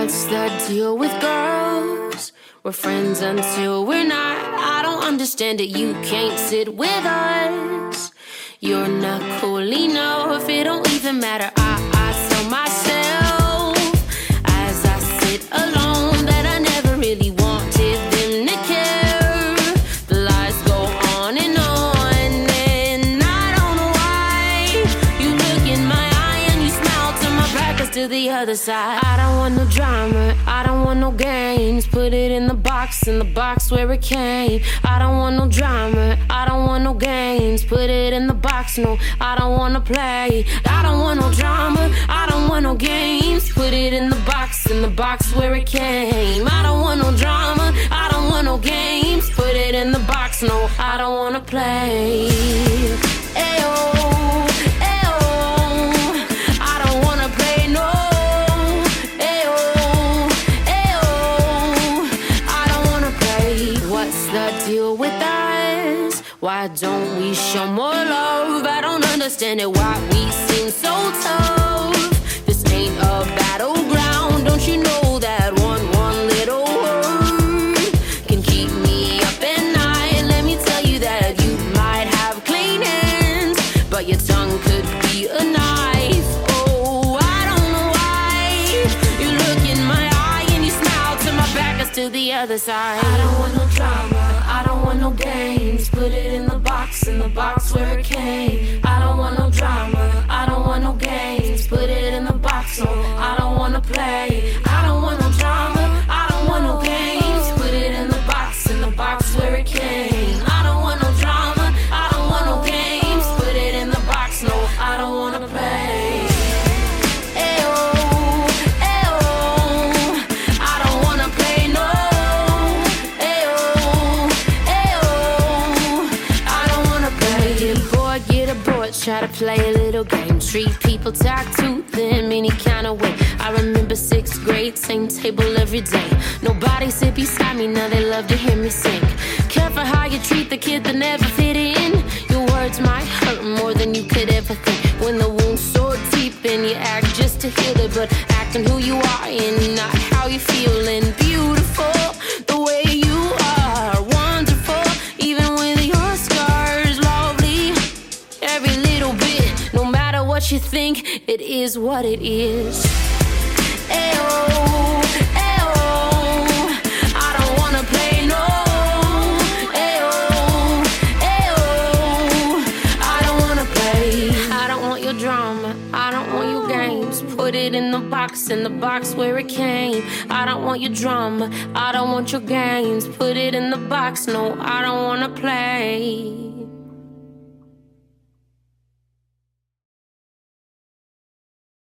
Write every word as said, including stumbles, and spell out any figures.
What's the deal with girls? We're friends until we're not. I don't understand it, you can't sit with us. You're not cool enough, it don't even matter. I, I tell myself as I sit alone that I never really wanted them to care. The lies go on and on, and I don't know why. You look in my eye and you smile to my back us to the other side. I don't want no drama, I don't want no games. Put it in the box, in the box where it came. I don't want no drama, I don't want no games. Put it in the box, no, I don't wanna play. I don't want no drama, I don't want no games. Put it in the box, in the box where it came. I don't want no drama, I don't want no games. Put it in the box, no, I don't wanna play. Ayo, ayo, I don't wanna play no. Ayo, ayo, I don't wanna play. What's the deal with us? Why don't we show more love? I don't understand it, why we seem so tough. This ain't a battleground, don't you know that one, one little word can keep me up at night. Let me tell you that you might have clean hands, but your tongue could be a knife. Oh, I don't know why. You look in my eye and you smile to my back us to the other side. I don't want no drama, I don't want no games. Put it in the box, in the box where it came. I don't want no drama, I don't want no games. Put it in the box, no, I don't wanna play. I don't want no drama, I don't want no games. Put it in the box, in the box where it came. I don't want no drama, I don't want no games. Put it in the box, no, I don't wanna play. Ayo, ayo, I don't wanna play no. Ayo, ayo, I don't wanna play. Get bored, get aboard, try to play a little game. Treat people, talk to them any kind of way. I remember sixth grade, same table every day. Nobody sit beside me, now they love to hear me sing. Careful how you treat the kid that never fit in. Your words might hurt more than you could ever think. When the wound's so deep and you act just to heal it, but acting who you are and not how you feeling. Beautiful, the way you are, wonderful, even with your scars, lovely. Every little bit, no matter what you think, it is what it is. Ayo, ayo, I don't wanna play no. Ayo, ayo, I don't wanna play. I don't want your drama, I don't want your games. Put it in the box, in the box where it came. I don't want your drama, I don't want your games. Put it in the box, no, I don't wanna play.